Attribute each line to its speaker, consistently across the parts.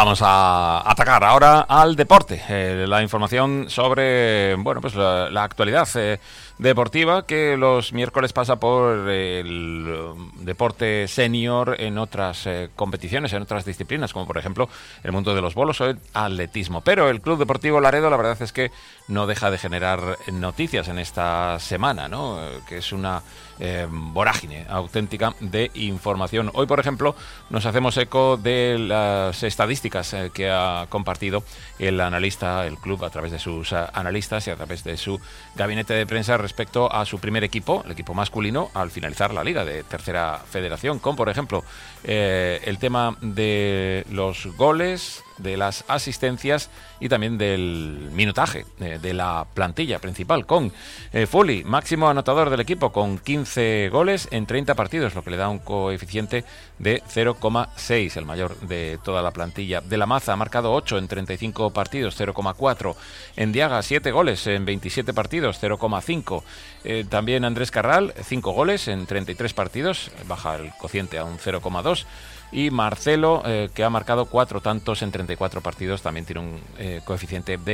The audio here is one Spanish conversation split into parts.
Speaker 1: Vamos a atacar ahora al deporte, la información sobre pues la actualidad deportiva, que los miércoles pasa por el deporte senior en otras competiciones, en otras disciplinas, como por ejemplo el mundo de los bolos o el atletismo. Pero el Club Deportivo Laredo, la verdad es que no deja de generar noticias en esta semana, ¿no? Que es una vorágine auténtica de información. Hoy, por ejemplo, nos hacemos eco de las estadísticas que ha compartido el club, a través de sus analistas y a través de su gabinete de prensa respecto a su primer equipo, el equipo masculino, al finalizar la liga de tercera federación, con, por ejemplo, el tema de los goles, de las asistencias y también del minutaje de la plantilla principal, con Foley, máximo anotador del equipo, con 15 goles en 30 partidos, lo que le da un coeficiente de 0,6, el mayor de toda la plantilla. De la Maza ha marcado 8 en 35 partidos, 0,4. En Diaga, 7 goles en 27 partidos, 0,5. También Andrés Carral, 5 goles en 33 partidos, baja el cociente a un 0,2. Y Marcelo, que ha marcado 4 tantos en 34 partidos, también tiene un coeficiente de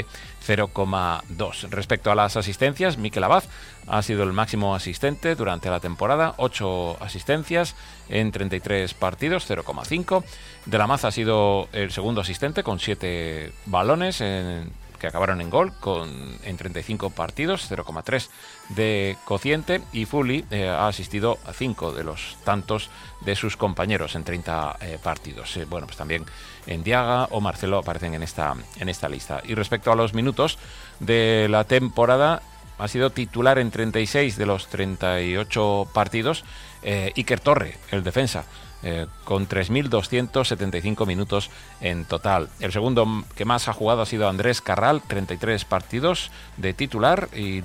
Speaker 1: 0,2. Respecto a las asistencias, Mikel Abad ha sido el máximo asistente durante la temporada, 8 asistencias en 33 partidos, 0,5. De la Maza ha sido el segundo asistente con 7 balones que acabaron en gol en 35 partidos, 0,3 de cociente, y Foley ha asistido a 5 de los tantos de sus compañeros en 30 partidos. Pues también en Diaga o Marcelo aparecen en esta lista. Y respecto a los minutos de la temporada, ha sido titular en 36 de los 38 partidos Iker Torre, el defensa, con 3.275 minutos en total. El segundo que más ha jugado ha sido Andrés Carral, 33 partidos de titular y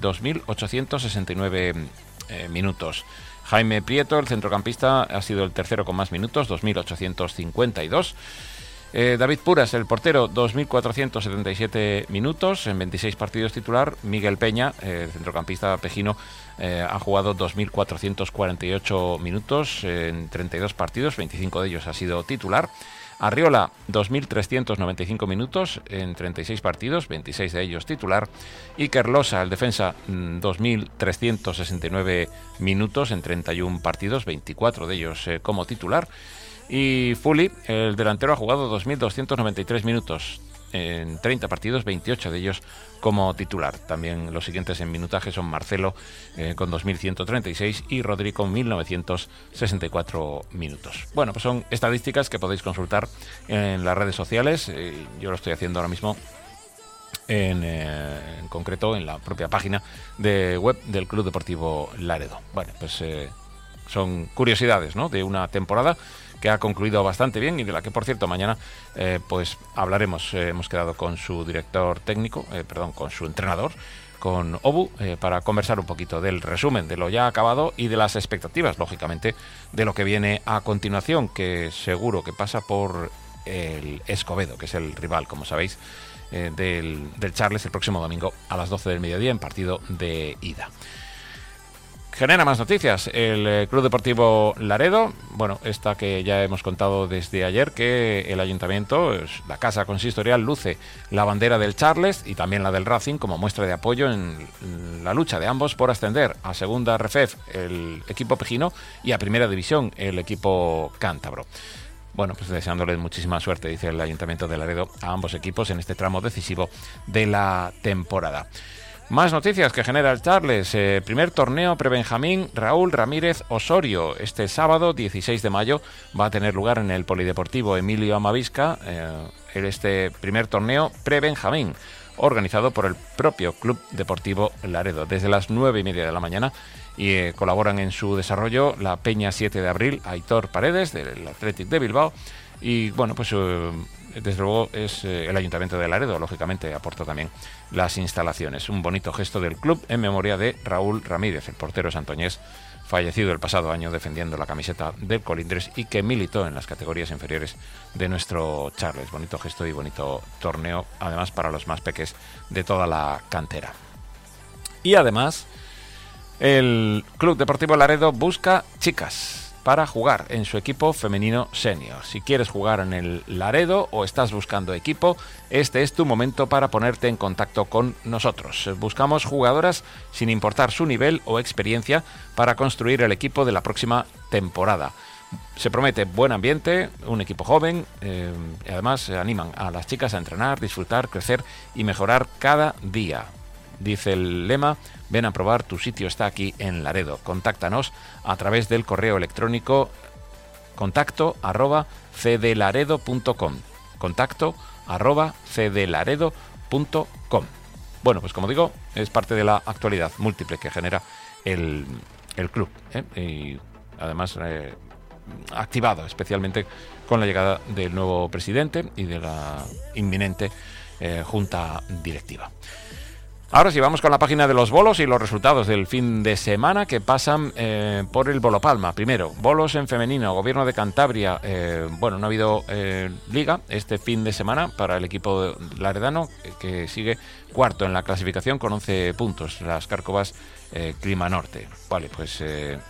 Speaker 1: 2.869 minutos. Jaime Prieto, el centrocampista, ha sido el tercero con más minutos, 2.852. David Puras, el portero, 2.477 minutos en 26 partidos titular. Miguel Peña, el centrocampista pejino, ha jugado 2.448 minutos en 32 partidos, 25 de ellos ha sido titular. Arriola, 2.395 minutos en 36 partidos, 26 de ellos titular. Iker Losa, el defensa, 2.369 minutos en 31 partidos, 24 de ellos como titular. Y Foley, el delantero, ha jugado 2.293 minutos en 30 partidos, 28 de ellos como titular. También los siguientes en minutaje son Marcelo con 2.136 y Rodri con 1.964 minutos. Pues son estadísticas que podéis consultar en las redes sociales. Yo lo estoy haciendo ahora mismo en concreto en la propia página de web del Club Deportivo Laredo. Son curiosidades, ¿no?, de una temporada que ha concluido bastante bien y de la que, por cierto, mañana hablaremos. Hemos quedado con su director técnico, con su entrenador, con Obu, para conversar un poquito del resumen de lo ya acabado y de las expectativas, lógicamente, de lo que viene a continuación, que seguro que pasa por el Escobedo, que es el rival, como sabéis, del Charles, el próximo domingo a las 12 del mediodía en partido de ida. Genera más noticias el Club Deportivo Laredo. Esta que ya hemos contado desde ayer, que el ayuntamiento, la casa consistorial, luce la bandera del Charles y también la del Racing como muestra de apoyo en la lucha de ambos por ascender a segunda RFEF el equipo pejino y a primera división el equipo cántabro. Deseándoles muchísima suerte, dice el ayuntamiento de Laredo, a ambos equipos en este tramo decisivo de la temporada. Más noticias que genera el Charles. Primer torneo prebenjamín Raúl Ramírez Osorio. Este sábado 16 de mayo va a tener lugar en el Polideportivo Emilio Amavisca este primer torneo prebenjamín, organizado por el propio Club Deportivo Laredo. Desde las 9:30 de la mañana y colaboran en su desarrollo la Peña 7 de Abril, Aitor Paredes, del Athletic de Bilbao. Y desde luego es el Ayuntamiento de Laredo, lógicamente, aporta también las instalaciones. Un bonito gesto del club en memoria de Raúl Ramírez, el portero santoñés, fallecido el pasado año defendiendo la camiseta del Colindres y que militó en las categorías inferiores de nuestro Charles. Bonito gesto y bonito torneo, además para los más peques de toda la cantera. Y además, el Club Deportivo Laredo busca chicas. para jugar en su equipo femenino senior. Si quieres jugar en el Laredo o estás buscando equipo, este es tu momento para ponerte en contacto con nosotros. Buscamos jugadoras sin importar su nivel o experiencia para construir el equipo de la próxima temporada. Se promete buen ambiente, un equipo joven, y además animan a las chicas a entrenar, disfrutar, crecer y mejorar cada día. Dice el lema: ven a probar, tu sitio está aquí en Laredo. Contáctanos a través del correo electrónico contacto@cdlaredo.com. contacto@cdlaredo.com. Bueno, pues como digo, es parte de la actualidad múltiple que genera el club, y además activado especialmente con la llegada del nuevo presidente y de la inminente junta directiva. Ahora sí, vamos con la página de los bolos y los resultados del fin de semana que pasan por el Bolo Palma. Primero, bolos en femenino, Gobierno de Cantabria. No ha habido liga este fin de semana para el equipo laredano, que sigue cuarto en la clasificación con 11 puntos. Las Cárcovas Clima Norte. Vale, pues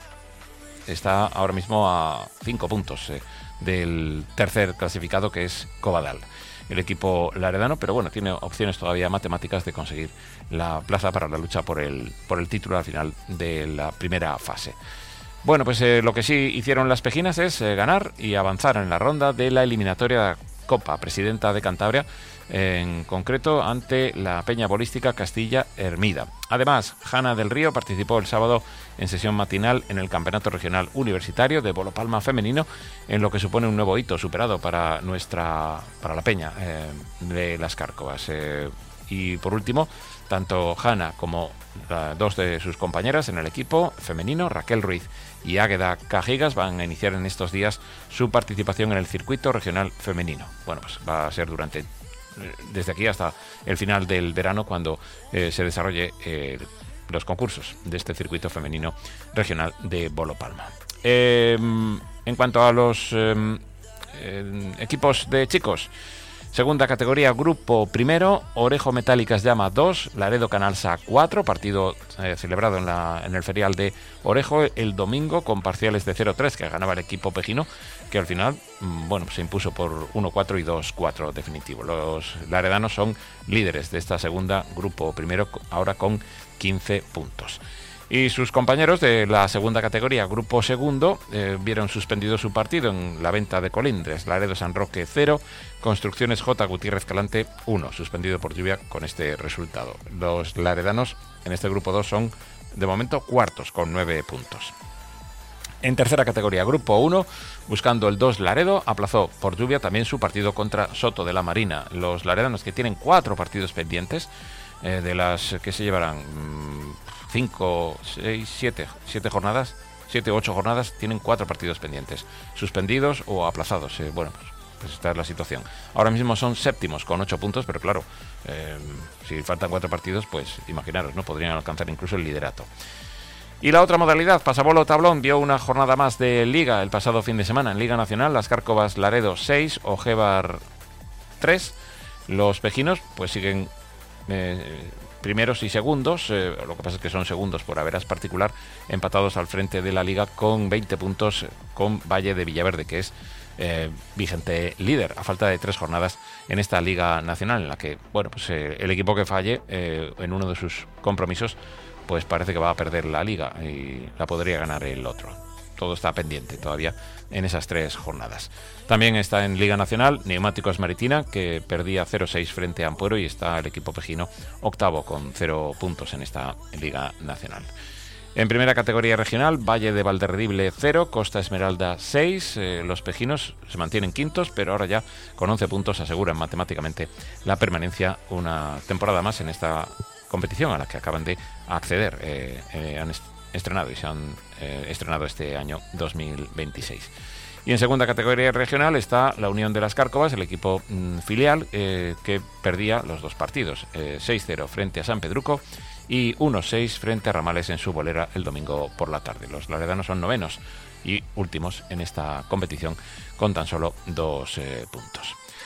Speaker 1: está ahora mismo a 5 puntos del tercer clasificado, que es Covadal, el equipo laredano, pero bueno, tiene opciones todavía matemáticas de conseguir la plaza para la lucha por el título al final de la primera fase. Bueno, pues lo que sí hicieron las pejinas es ganar y avanzar en la ronda de la eliminatoria Copa Presidenta de Cantabria, en concreto ante la Peña Bolística Castilla Hermida. Además, Jana del Río participó el sábado en sesión matinal en el Campeonato Regional Universitario de Bolo Palma Femenino, en lo que supone un nuevo hito superado para la Peña de las Cárcovas. Y por último, tanto Jana como dos de sus compañeras en el equipo femenino, Raquel Ruiz y Águeda Cajigas, van a iniciar en estos días su participación en el circuito regional femenino. Bueno, pues va a ser desde aquí hasta el final del verano, cuando se desarrolle los concursos de este circuito femenino regional de Bolo Palma. En cuanto a los equipos de chicos, segunda categoría, grupo primero, Orejo Metálicas Llama 2, Laredo Canalsa 4, partido celebrado en el ferial de Orejo el domingo con parciales de 0-3 que ganaba el equipo pejino, que al final se impuso por 1-4 y 2-4 definitivo. Los laredanos son líderes de esta segunda grupo primero, ahora con 15 puntos. Y sus compañeros de la segunda categoría, grupo segundo, vieron suspendido su partido en la venta de colindres. Laredo San Roque 0, Construcciones J. Gutiérrez Calante 1, suspendido por lluvia con este resultado. Los laredanos en este grupo 2 son de momento cuartos con 9 puntos. En tercera categoría, grupo 1, buscando el 2 Laredo, aplazó por lluvia también su partido contra Soto de la Marina. Los laredanos, que tienen 4 partidos pendientes, de las que se llevarán 5, 6, 7 jornadas, 7 u 8 jornadas, tienen 4 partidos pendientes, suspendidos o aplazados. Pues esta es la situación. Ahora mismo son séptimos con 8 puntos, pero claro, si faltan 4 partidos, pues imaginaros, ¿no? Podrían alcanzar incluso el liderato. Y la otra modalidad, pasabolo tablón, vio una jornada más de Liga el pasado fin de semana. En Liga Nacional, las Cárcovas Laredo 6, Ojebar 3. Los pejinos pues siguen primeros y segundos, lo que pasa es que son segundos por averas particular, empatados al frente de la Liga con 20 puntos con Valle de Villaverde, que es vigente líder a falta de 3 jornadas en esta Liga Nacional, en la que el equipo que falle en uno de sus compromisos pues parece que va a perder la Liga y la podría ganar el otro. Todo está pendiente todavía en esas 3 jornadas. También está en Liga Nacional Neumáticos Maritina, que perdía 0-6 frente a Ampuero, y está el equipo pejino octavo con 0 puntos en esta Liga Nacional. En primera categoría regional, Valle de Valderredible 0, Costa Esmeralda 6. Los pejinos se mantienen quintos, pero ahora ya con 11 puntos aseguran matemáticamente la permanencia una temporada más en esta competición a la que acaban de acceder. Han estrenado y se han estrenado este año 2026. Y en segunda categoría regional está la Unión de las Cárcovas, el equipo filial, que perdía los 2 partidos, 6-0 frente a San Pedruco y 1-6 frente a Ramales en su bolera el domingo por la tarde. Los laredanos son novenos y últimos en esta competición con tan solo 2 puntos.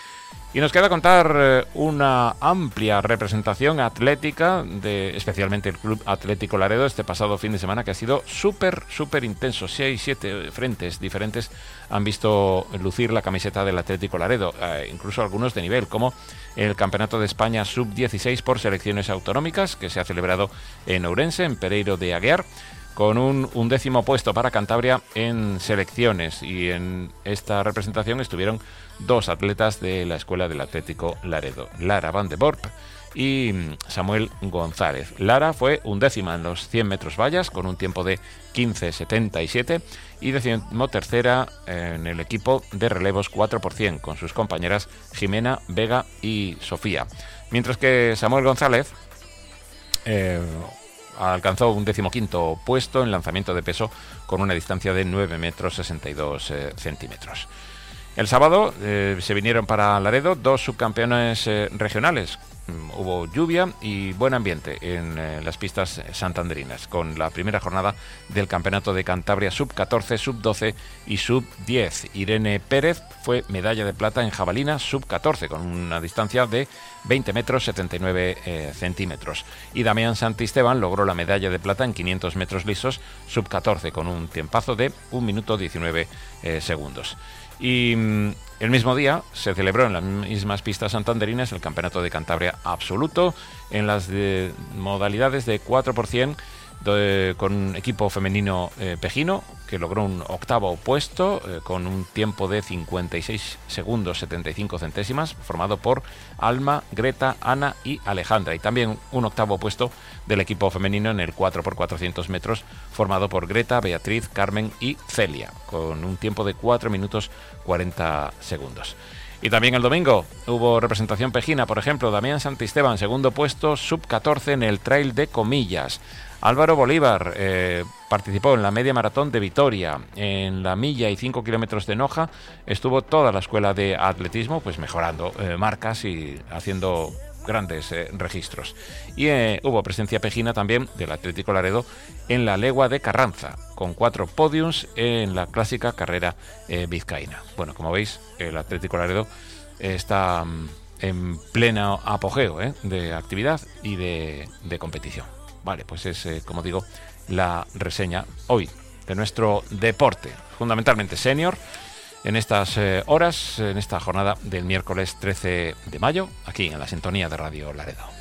Speaker 1: Y nos queda contar una amplia representación atlética, especialmente el Club Atlético Laredo, este pasado fin de semana, que ha sido súper intenso. 6-7 frentes diferentes han visto lucir la camiseta del Atlético Laredo, incluso algunos de nivel, como el Campeonato de España Sub-16 por selecciones autonómicas, que se ha celebrado en Ourense, en Pereiro de Aguiar, con un 11º puesto para Cantabria en selecciones, y en esta representación estuvieron 2 atletas de la Escuela del Atlético Laredo, Lara Van de Borp y Samuel González. Lara fue 11ª en los 100 metros vallas con un tiempo de 15.77 y 13ª en el equipo de relevos 4% con sus compañeras Jimena, Vega y Sofía, mientras que Samuel González alcanzó un 15º puesto en lanzamiento de peso con una distancia de 9 metros 62 centímetros. El sábado se vinieron para Laredo 2 subcampeones regionales. Hubo lluvia y buen ambiente en las pistas santanderinas, con la primera jornada del Campeonato de Cantabria Sub-14, Sub-12 y Sub-10. Irene Pérez fue medalla de plata en jabalina Sub-14, con una distancia de 20 metros 79 centímetros. Y Damián Santisteban logró la medalla de plata en 500 metros lisos Sub-14, con un tiempazo de 1 minuto 19 segundos. Y el mismo día se celebró en las mismas pistas santanderinas el Campeonato de Cantabria Absoluto en las modalidades de 4%, con un equipo femenino pejino que logró un 8º puesto con un tiempo de 56 segundos 75 centésimas, formado por Alma, Greta, Ana y Alejandra, y también un 8º puesto del equipo femenino en el 4x400 metros, formado por Greta, Beatriz, Carmen y Celia, con un tiempo de 4 minutos 40 segundos. Y también el domingo hubo representación pejina, por ejemplo, Damián Santisteban, 2º puesto, Sub-14 en el Trail de Comillas. Álvaro Bolívar participó en la media maratón de Vitoria. En la milla y 5 kilómetros de Noja estuvo toda la escuela de atletismo, pues mejorando marcas y haciendo grandes registros. Y hubo presencia pejina también del Atlético Laredo en la legua de Carranza, con 4 podiums en la clásica carrera vizcaína. Bueno, como veis, el Atlético Laredo está en pleno apogeo de actividad y de competición. Vale, pues es, como digo, la reseña hoy de nuestro deporte, fundamentalmente senior, en estas horas, en esta jornada del miércoles 13 de mayo, aquí en la sintonía de Radio Laredo.